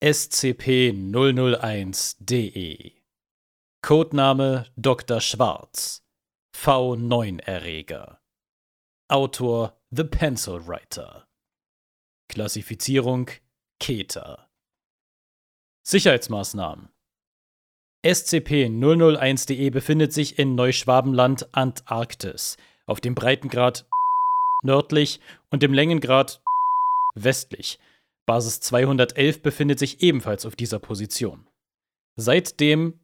SCP-001-DE. Codename Dr. Schwarz. V9-Erreger. Autor The Pencil Writer. Klassifizierung Keter. Sicherheitsmaßnahmen. SCP-001-DE befindet sich in Neuschwabenland, Antarktis, auf dem Breitengrad nördlich und dem Längengrad westlich. Basis 211 befindet sich ebenfalls auf dieser Position. Seit dem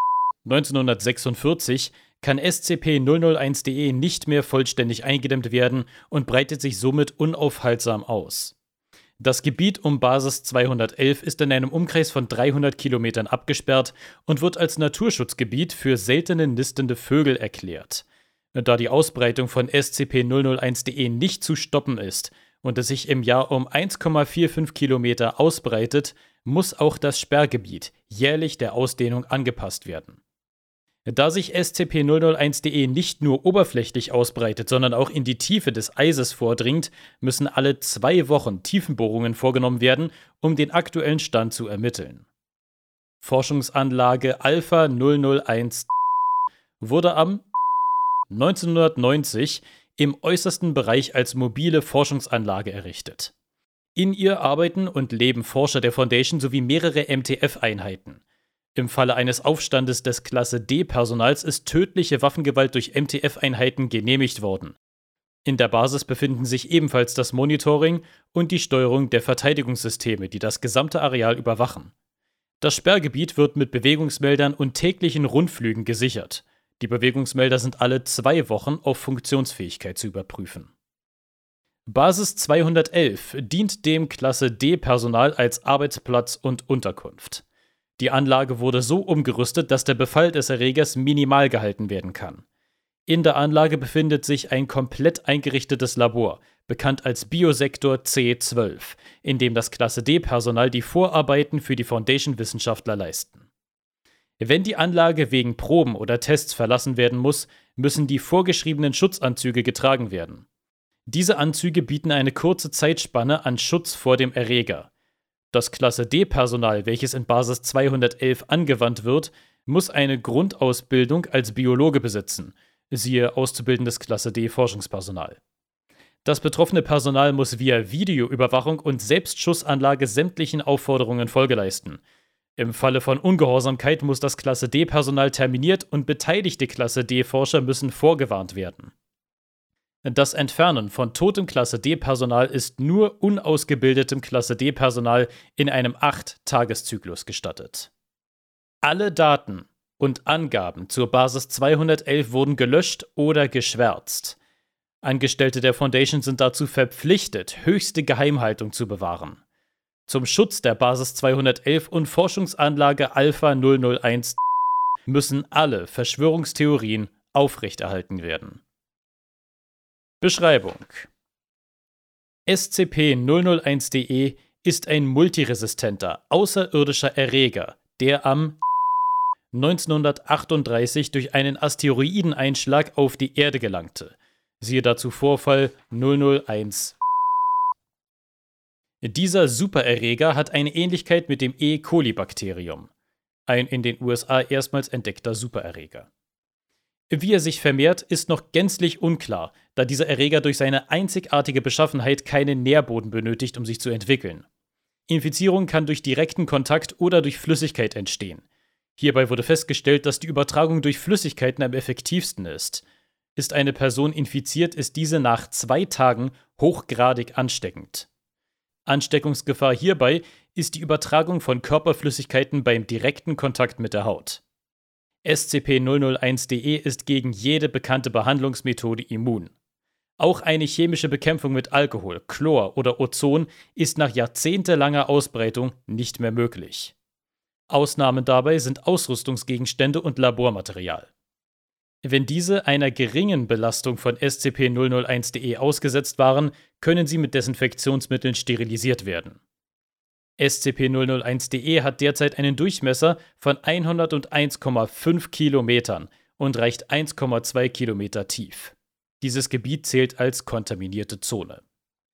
1946 kann SCP-001-DE nicht mehr vollständig eingedämmt werden und breitet sich somit unaufhaltsam aus. Das Gebiet um Basis 211 ist in einem Umkreis von 300 Kilometern abgesperrt und wird als Naturschutzgebiet für seltene nistende Vögel erklärt. Da die Ausbreitung von SCP-001-DE nicht zu stoppen ist und es sich im Jahr um 1,45 Kilometer ausbreitet, muss auch das Sperrgebiet jährlich der Ausdehnung angepasst werden. Da sich SCP-001-DE nicht nur oberflächlich ausbreitet, sondern auch in die Tiefe des Eises vordringt, müssen alle 2 Wochen Tiefenbohrungen vorgenommen werden, um den aktuellen Stand zu ermitteln. Forschungsanlage Alpha 001 wurde am 1990 im äußersten Bereich als mobile Forschungsanlage errichtet. In ihr arbeiten und leben Forscher der Foundation sowie mehrere MTF-Einheiten. Im Falle eines Aufstandes des Klasse D-Personals ist tödliche Waffengewalt durch MTF-Einheiten genehmigt worden. In der Basis befinden sich ebenfalls das Monitoring und die Steuerung der Verteidigungssysteme, die das gesamte Areal überwachen. Das Sperrgebiet wird mit Bewegungsmeldern und täglichen Rundflügen gesichert. Die Bewegungsmelder sind alle 2 Wochen auf Funktionsfähigkeit zu überprüfen. Basis 211 dient dem Klasse D-Personal als Arbeitsplatz und Unterkunft. Die Anlage wurde so umgerüstet, dass der Befall des Erregers minimal gehalten werden kann. In der Anlage befindet sich ein komplett eingerichtetes Labor, bekannt als Biosektor C12, in dem das Klasse D-Personal die Vorarbeiten für die Foundation-Wissenschaftler leisten. Wenn die Anlage wegen Proben oder Tests verlassen werden muss, müssen die vorgeschriebenen Schutzanzüge getragen werden. Diese Anzüge bieten eine kurze Zeitspanne an Schutz vor dem Erreger. Das Klasse D-Personal, welches in Basis 211 angewandt wird, muss eine Grundausbildung als Biologe besitzen, siehe auszubildendes Klasse D-Forschungspersonal. Das betroffene Personal muss via Videoüberwachung und Selbstschussanlage sämtlichen Aufforderungen Folge leisten. Im Falle von Ungehorsamkeit muss das Klasse D-Personal terminiert und beteiligte Klasse D-Forscher müssen vorgewarnt werden. Das Entfernen von totem Klasse D-Personal ist nur unausgebildetem Klasse D-Personal in einem 8-Tageszyklus gestattet. Alle Daten und Angaben zur Basis 211 wurden gelöscht oder geschwärzt. Angestellte der Foundation sind dazu verpflichtet, höchste Geheimhaltung zu bewahren. Zum Schutz der Basis 211 und Forschungsanlage Alpha 001 müssen alle Verschwörungstheorien aufrechterhalten werden. Beschreibung: SCP-001-DE ist ein multiresistenter, außerirdischer Erreger, der am 1938 durch einen Asteroideneinschlag auf die Erde gelangte. Siehe dazu Vorfall 001. Dieser Supererreger hat eine Ähnlichkeit mit dem E. coli-Bakterium, ein in den USA erstmals entdeckter Supererreger. Wie er sich vermehrt, ist noch gänzlich unklar, da dieser Erreger durch seine einzigartige Beschaffenheit keinen Nährboden benötigt, um sich zu entwickeln. Infizierung kann durch direkten Kontakt oder durch Flüssigkeit entstehen. Hierbei wurde festgestellt, dass die Übertragung durch Flüssigkeiten am effektivsten ist. Ist eine Person infiziert, ist diese nach 2 Tagen hochgradig ansteckend. Ansteckungsgefahr hierbei ist die Übertragung von Körperflüssigkeiten beim direkten Kontakt mit der Haut. SCP-001-DE ist gegen jede bekannte Behandlungsmethode immun. Auch eine chemische Bekämpfung mit Alkohol, Chlor oder Ozon ist nach jahrzehntelanger Ausbreitung nicht mehr möglich. Ausnahmen dabei sind Ausrüstungsgegenstände und Labormaterial. Wenn diese einer geringen Belastung von SCP-001-DE ausgesetzt waren, können sie mit Desinfektionsmitteln sterilisiert werden. SCP-001-DE hat derzeit einen Durchmesser von 101,5 Kilometern und reicht 1,2 Kilometer tief. Dieses Gebiet zählt als kontaminierte Zone.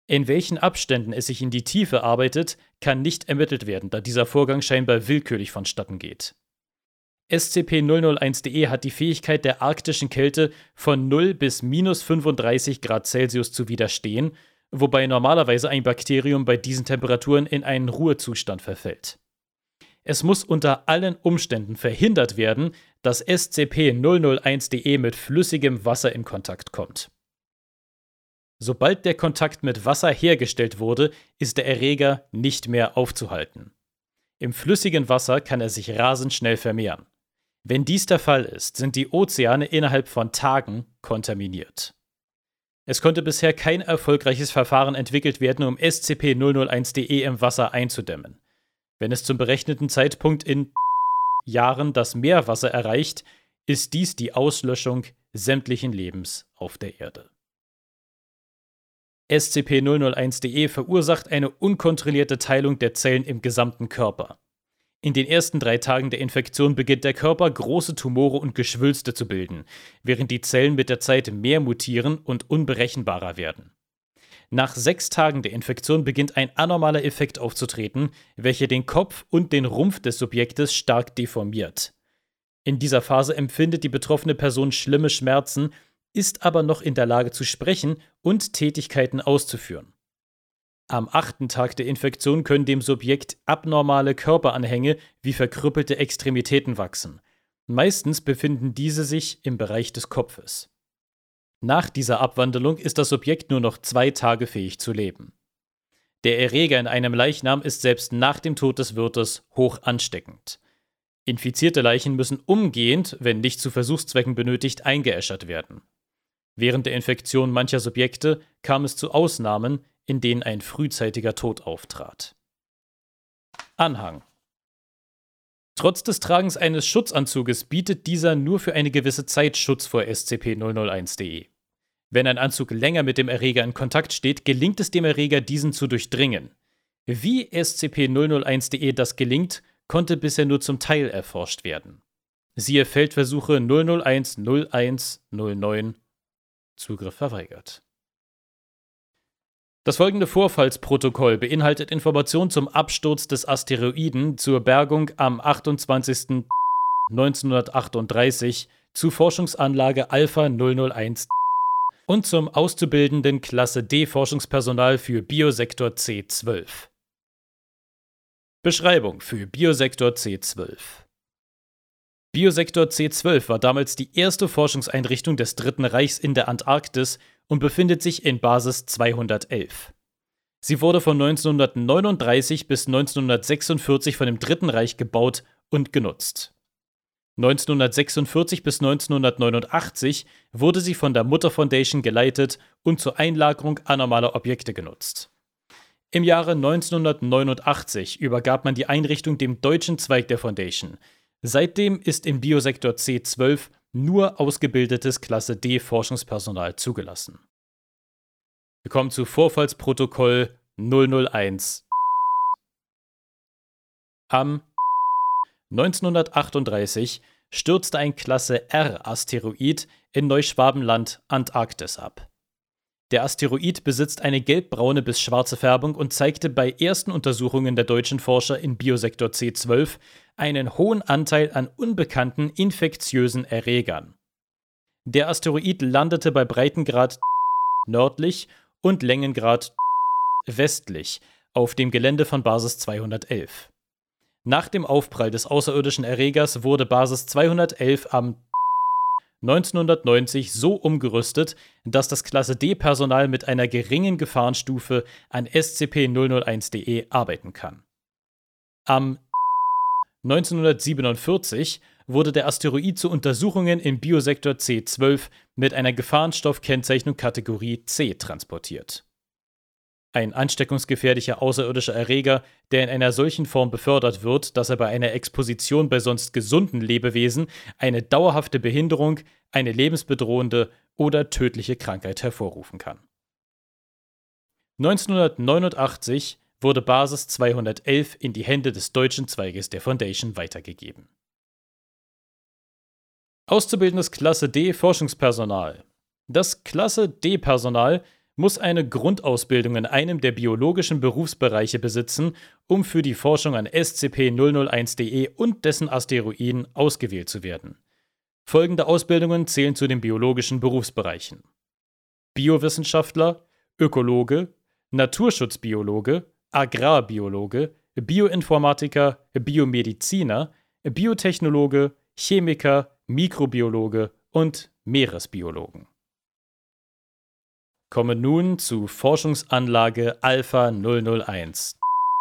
In welchen Abständen es sich in die Tiefe arbeitet, kann nicht ermittelt werden, da dieser Vorgang scheinbar willkürlich vonstatten geht. SCP-001-DE hat die Fähigkeit, der arktischen Kälte von 0 bis minus 35 Grad Celsius zu widerstehen, wobei normalerweise ein Bakterium bei diesen Temperaturen in einen Ruhezustand verfällt. Es muss unter allen Umständen verhindert werden, dass SCP-001-DE mit flüssigem Wasser in Kontakt kommt. Sobald der Kontakt mit Wasser hergestellt wurde, ist der Erreger nicht mehr aufzuhalten. Im flüssigen Wasser kann er sich rasend schnell vermehren. Wenn dies der Fall ist, sind die Ozeane innerhalb von Tagen kontaminiert. Es konnte bisher kein erfolgreiches Verfahren entwickelt werden, um SCP-001-DE im Wasser einzudämmen. Wenn es zum berechneten Zeitpunkt in Jahren das Meerwasser erreicht, ist dies die Auslöschung sämtlichen Lebens auf der Erde. SCP-001-DE verursacht eine unkontrollierte Teilung der Zellen im gesamten Körper. In den ersten 3 Tagen der Infektion beginnt der Körper, große Tumore und Geschwülste zu bilden, während die Zellen mit der Zeit mehr mutieren und unberechenbarer werden. Nach 6 Tagen der Infektion beginnt ein anormaler Effekt aufzutreten, welcher den Kopf und den Rumpf des Subjektes stark deformiert. In dieser Phase empfindet die betroffene Person schlimme Schmerzen, ist aber noch in der Lage zu sprechen und Tätigkeiten auszuführen. Am 8. Tag der Infektion können dem Subjekt abnormale Körperanhänge wie verkrüppelte Extremitäten wachsen. Meistens befinden diese sich im Bereich des Kopfes. Nach dieser Abwandlung ist das Subjekt nur noch 2 Tage fähig zu leben. Der Erreger in einem Leichnam ist selbst nach dem Tod des Wirtes hoch ansteckend. Infizierte Leichen müssen umgehend, wenn nicht zu Versuchszwecken benötigt, eingeäschert werden. Während der Infektion mancher Subjekte kam es zu Ausnahmen, in denen ein frühzeitiger Tod auftrat. Anhang: Trotz des Tragens eines Schutzanzuges bietet dieser nur für eine gewisse Zeit Schutz vor SCP-001-DE. Wenn ein Anzug länger mit dem Erreger in Kontakt steht, gelingt es dem Erreger, diesen zu durchdringen. Wie SCP-001-DE das gelingt, konnte bisher nur zum Teil erforscht werden. Siehe Feldversuche 001, 01, 09. Zugriff verweigert. Das folgende Vorfallsprotokoll beinhaltet Informationen zum Absturz des Asteroiden, zur Bergung am 28.1938 zu Forschungsanlage Alpha 001 und zum auszubildenden Klasse D Forschungspersonal für Biosektor C12. Beschreibung für Biosektor C12. Biosektor C12 war damals die erste Forschungseinrichtung des Dritten Reichs in der Antarktis und befindet sich in Basis 211. Sie wurde von 1939 bis 1946 von dem Dritten Reich gebaut und genutzt. 1946 bis 1989 wurde sie von der Mutter Foundation geleitet und zur Einlagerung anormaler Objekte genutzt. Im Jahre 1989 übergab man die Einrichtung dem deutschen Zweig der Foundation. Seitdem ist im Biosektor C12 nur ausgebildetes Klasse D Forschungspersonal zugelassen. Wir kommen zu Vorfallsprotokoll 001. Am 1938 stürzte ein Klasse R-Asteroid in Neuschwabenland, Antarktis ab. Der Asteroid besitzt eine gelbbraune bis schwarze Färbung und zeigte bei ersten Untersuchungen der deutschen Forscher in Biosektor C12 einen hohen Anteil an unbekannten infektiösen Erregern. Der Asteroid landete bei Breitengrad nördlich und Längengrad westlich auf dem Gelände von Basis 211. Nach dem Aufprall des außerirdischen Erregers wurde Basis 211 am 1990 so umgerüstet, dass das Klasse D-Personal mit einer geringen Gefahrenstufe an SCP-001-DE arbeiten kann. Am 1947 wurde der Asteroid zu Untersuchungen im Biosektor C12 mit einer Gefahrenstoffkennzeichnung Kategorie C transportiert. Ein ansteckungsgefährlicher außerirdischer Erreger, der in einer solchen Form befördert wird, dass er bei einer Exposition bei sonst gesunden Lebewesen eine dauerhafte Behinderung, eine lebensbedrohende oder tödliche Krankheit hervorrufen kann. 1989 wurde Basis 211 in die Hände des deutschen Zweiges der Foundation weitergegeben. Auszubildendes Klasse D Forschungspersonal. Das Klasse D-Personal muss eine Grundausbildung in einem der biologischen Berufsbereiche besitzen, um für die Forschung an SCP-001-DE und dessen Asteroiden ausgewählt zu werden. Folgende Ausbildungen zählen zu den biologischen Berufsbereichen: Biowissenschaftler, Ökologe, Naturschutzbiologe, Agrarbiologe, Bioinformatiker, Biomediziner, Biotechnologe, Chemiker, Mikrobiologe und Meeresbiologen. Kommen nun zu Forschungsanlage Alpha 001.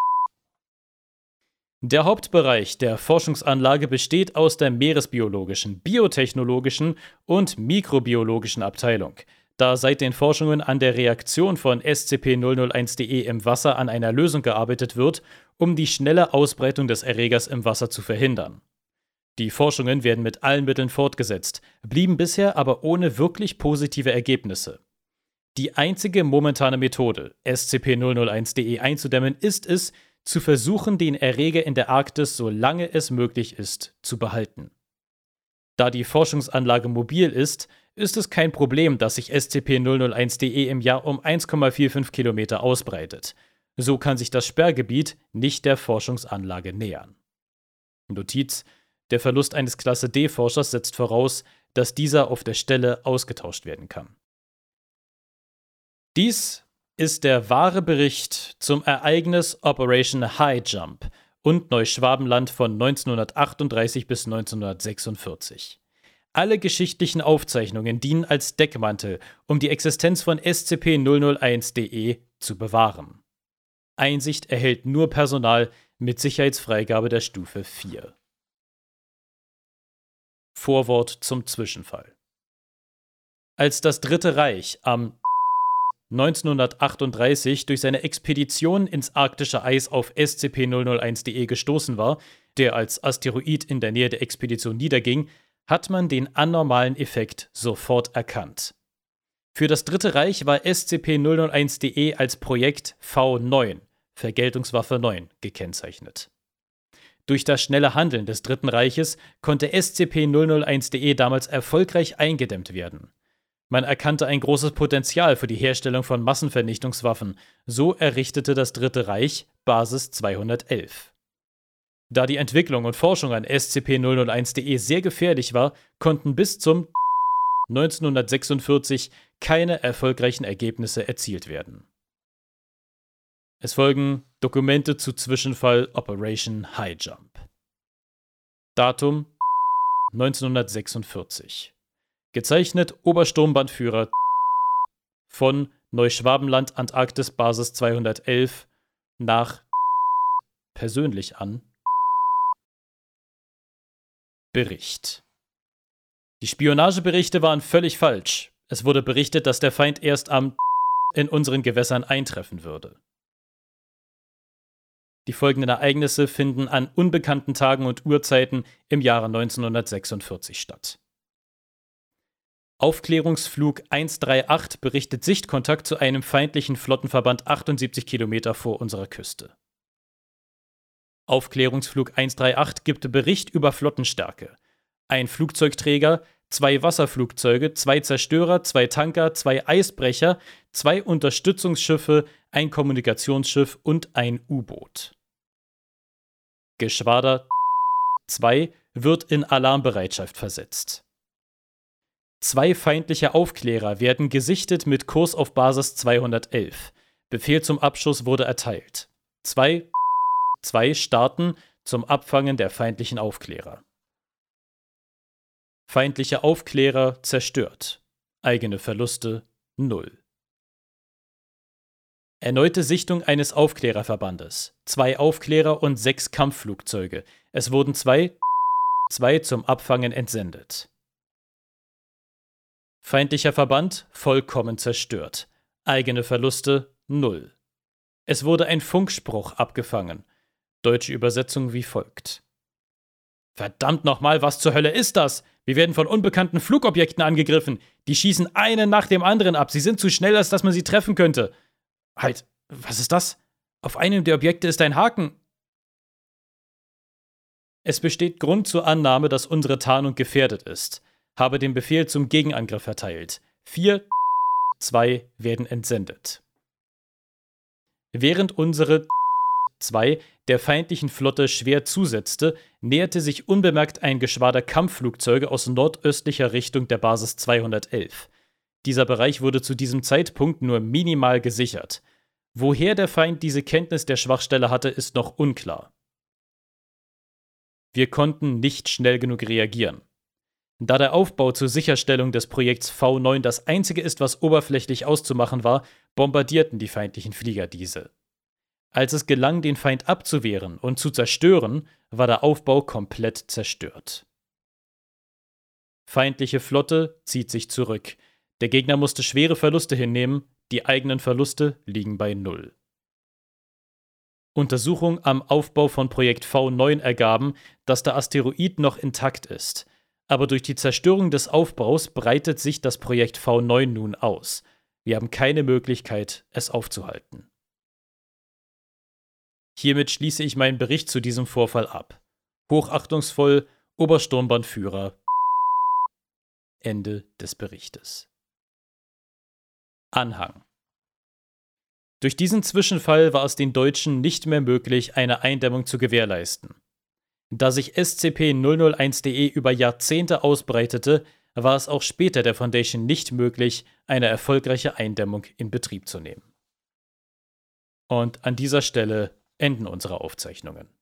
Der Hauptbereich der Forschungsanlage besteht aus der meeresbiologischen, biotechnologischen und mikrobiologischen Abteilung, da seit den Forschungen an der Reaktion von SCP-001-DE im Wasser an einer Lösung gearbeitet wird, um die schnelle Ausbreitung des Erregers im Wasser zu verhindern. Die Forschungen werden mit allen Mitteln fortgesetzt, blieben bisher aber ohne wirklich positive Ergebnisse. Die einzige momentane Methode, SCP-001-DE einzudämmen, ist es, zu versuchen, den Erreger in der Arktis, solange es möglich ist, zu behalten. Da die Forschungsanlage mobil ist, ist es kein Problem, dass sich SCP-001-DE im Jahr um 1,45 Kilometer ausbreitet. So kann sich das Sperrgebiet nicht der Forschungsanlage nähern. Notiz: Der Verlust eines Klasse D-Forschers setzt voraus, dass dieser auf der Stelle ausgetauscht werden kann. Dies ist der wahre Bericht zum Ereignis Operation High Jump und Neuschwabenland von 1938 bis 1946. Alle geschichtlichen Aufzeichnungen dienen als Deckmantel, um die Existenz von SCP-001-DE zu bewahren. Einsicht erhält nur Personal mit Sicherheitsfreigabe der Stufe 4. Vorwort zum Zwischenfall. Als das Dritte Reich am 1938 durch seine Expedition ins arktische Eis auf SCP-001-DE gestoßen war, der als Asteroid in der Nähe der Expedition niederging, hat man den anormalen Effekt sofort erkannt. Für das Dritte Reich war SCP-001-DE als Projekt V9, Vergeltungswaffe 9, gekennzeichnet. Durch das schnelle Handeln des Dritten Reiches konnte SCP-001-DE damals erfolgreich eingedämmt werden. Man erkannte ein großes Potenzial für die Herstellung von Massenvernichtungswaffen, so errichtete das Dritte Reich Basis 211. Da die Entwicklung und Forschung an SCP-001-DE sehr gefährlich war, konnten bis zum 1946 keine erfolgreichen Ergebnisse erzielt werden. Es folgen Dokumente zu Zwischenfall Operation High Jump. Datum 1946. Gezeichnet Obersturmbannführer von Neuschwabenland Antarktis Basis 211 nach persönlich an. Bericht. Die Spionageberichte waren völlig falsch. Es wurde berichtet, dass der Feind erst in unseren Gewässern eintreffen würde. Die folgenden Ereignisse finden an unbekannten Tagen und Uhrzeiten im Jahre 1946 statt. Aufklärungsflug 138 berichtet Sichtkontakt zu einem feindlichen Flottenverband 78 Kilometer vor unserer Küste. Aufklärungsflug 138 gibt Bericht über Flottenstärke. Ein Flugzeugträger, 2 Wasserflugzeuge, 2 Zerstörer, 2 Tanker, 2 Eisbrecher, 2 Unterstützungsschiffe, ein Kommunikationsschiff und ein U-Boot. Geschwader 2 wird in Alarmbereitschaft versetzt. 2 feindliche Aufklärer werden gesichtet mit Kurs auf Basis 211. Befehl zum Abschuss wurde erteilt. 2 starten zum Abfangen der feindlichen Aufklärer. Feindliche Aufklärer zerstört. Eigene Verluste 0. Erneute Sichtung eines Aufklärerverbandes. 2 Aufklärer und 6 Kampfflugzeuge. Es wurden 2 zum Abfangen entsendet. Feindlicher Verband vollkommen zerstört. Eigene Verluste 0. Es wurde ein Funkspruch abgefangen. Deutsche Übersetzung wie folgt. Verdammt nochmal, was zur Hölle ist das? Wir werden von unbekannten Flugobjekten angegriffen. Die schießen einen nach dem anderen ab. Sie sind zu schnell, als dass man sie treffen könnte. Halt, was ist das? Auf einem der Objekte ist ein Haken. Es besteht Grund zur Annahme, dass unsere Tarnung gefährdet ist. Habe den Befehl zum Gegenangriff erteilt. 4 2 werden entsendet. Während unsere 2 der feindlichen Flotte schwer zusetzte, näherte sich unbemerkt ein Geschwader Kampfflugzeuge aus nordöstlicher Richtung der Basis 211. Dieser Bereich wurde zu diesem Zeitpunkt nur minimal gesichert. Woher der Feind diese Kenntnis der Schwachstelle hatte, ist noch unklar. Wir konnten nicht schnell genug reagieren. Da der Aufbau zur Sicherstellung des Projekts V9 das einzige ist, was oberflächlich auszumachen war, bombardierten die feindlichen Flieger diese. Als es gelang, den Feind abzuwehren und zu zerstören, war der Aufbau komplett zerstört. Feindliche Flotte zieht sich zurück. Der Gegner musste schwere Verluste hinnehmen, die eigenen Verluste liegen bei 0. Untersuchungen am Aufbau von Projekt V9 ergaben, dass der Asteroid noch intakt ist. Aber durch die Zerstörung des Aufbaus breitet sich das Projekt V9 nun aus. Wir haben keine Möglichkeit, es aufzuhalten. Hiermit schließe ich meinen Bericht zu diesem Vorfall ab. Hochachtungsvoll, Obersturmbannführer. Ende des Berichtes. Anhang. Durch diesen Zwischenfall war es den Deutschen nicht mehr möglich, eine Eindämmung zu gewährleisten. Da sich SCP-001-DE über Jahrzehnte ausbreitete, war es auch später der Foundation nicht möglich, eine erfolgreiche Eindämmung in Betrieb zu nehmen. Und an dieser Stelle enden unsere Aufzeichnungen.